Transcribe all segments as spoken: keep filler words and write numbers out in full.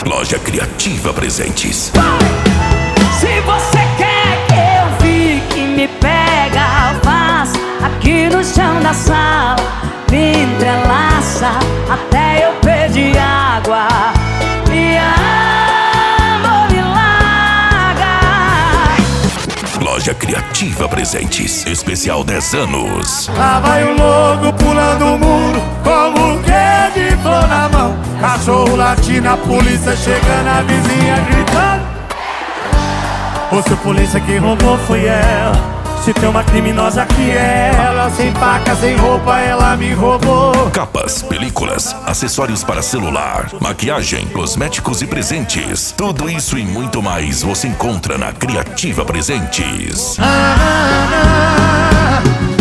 Loja Criativa Presentes. Se você quer que eu fique, me pega, faz aqui no chão da sala, me entrelaça até eu pedir água. Me ama, me larga. Loja Criativa Presentes. Especial dez anos. Lá vai o lobo pulando o muro, como que de flor na mão. Cachorro latindo, a polícia chegando, a vizinha gritando. Ou se a polícia que roubou foi ela, se tem uma criminosa que é ela. Sem faca, sem roupa, ela me roubou. Capas, películas, acessórios para celular, maquiagem, cosméticos e presentes. Tudo isso e muito mais você encontra na Criativa Presentes. Ah,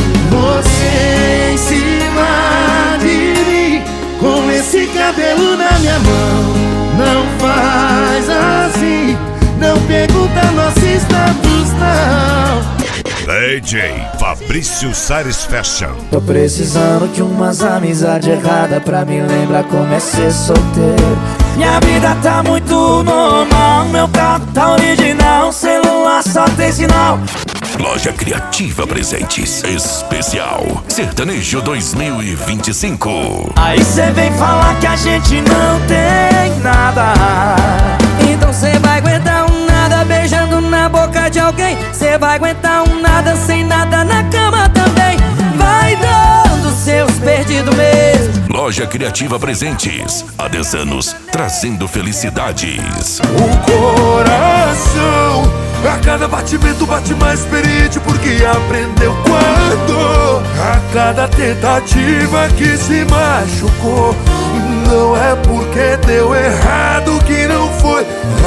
você em cima de mim, com esse cabelo na minha mão. Não faz assim, não pergunta nosso status, não. D J Fabrício Sares Fashion. Tô precisando de umas amizades erradas pra me lembrar como é ser solteiro. Minha vida tá muito normal, meu carro tá original, celular só tem sinal. Loja Criativa Presentes. Especial Sertanejo dois mil e vinte e cinco. Aí cê vem falar que a gente não tem nada, então cê vai aguentar um nada beijando na boca de alguém. Cê vai aguentar um nada sem nada na cama também. Vai dando seus perdidos mesmo. Loja Criativa Presentes. Há dez anos, trazendo felicidades. O coração a cada batimento bate mais experiente, porque aprendeu quando a cada tentativa que se machucou. Não é porque deu errado que não foi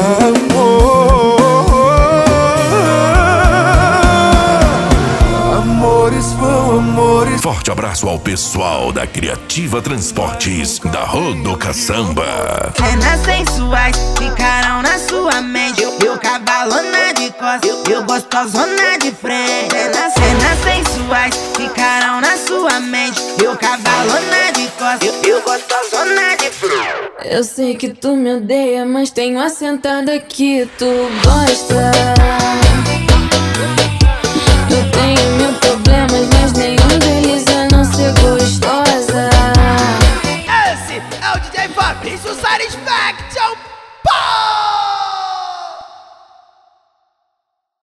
amor. Amores vão, amores. Forte abraço ao pessoal da Criativa Transportes, da Rodocaçamba. Cenas sensuais ficarão na sua mente. Eu, eu cavalona de costas, eu, eu gostosona de frente. Cenas, cenas sensuais ficarão na sua mente. Eu cavalona de costas, eu, eu gostosona de frente. Eu sei que tu me odeia, mas tenho a sentada que tu gosta.